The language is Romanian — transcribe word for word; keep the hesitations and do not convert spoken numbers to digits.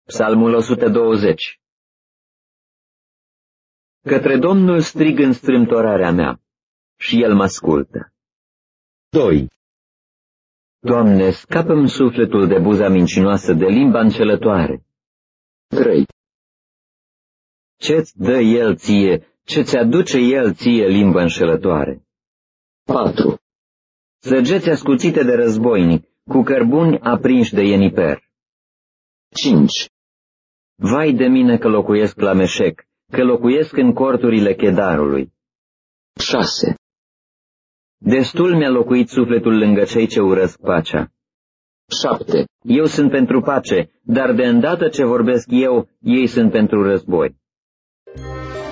Psalmul o sută douăzeci. Către Domnul strig în strâmtorarea mea, și El mă ascultă. doi. Doamne, scapă-mi sufletul de buza mincinoasă, de limba înșelătoare. trei. Ce-ți dă El ție, ce-ți aduce El ție limbă înșelătoare? patru. Săgeți ascuțite de războinic, cu cărbuni aprinși de ieniper. cinci. Vai de mine că locuiesc la Meșec, că locuiesc în corturile Chedarului. șase. Destul mi-a locuit sufletul lângă cei ce urăsc pacea. șapte. Eu sunt pentru pace, dar de îndată ce vorbesc eu, ei sunt pentru război.